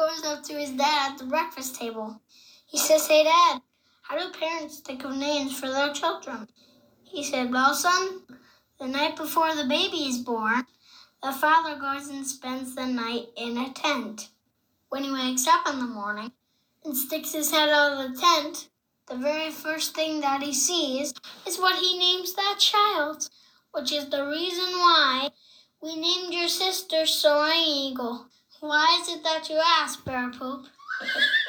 goes up to his dad at the breakfast table. He says, "Hey, Dad, how do parents think of names for their children?" He said, "Well, son, the night before the baby is born, the father goes and spends the night in a tent. When he wakes up in the morning and sticks his head out of the tent, the very first thing that he sees is what he names that child, which is the reason why we named your sister Soaring Eagle." "Why is it that you ask, Bear Poop?"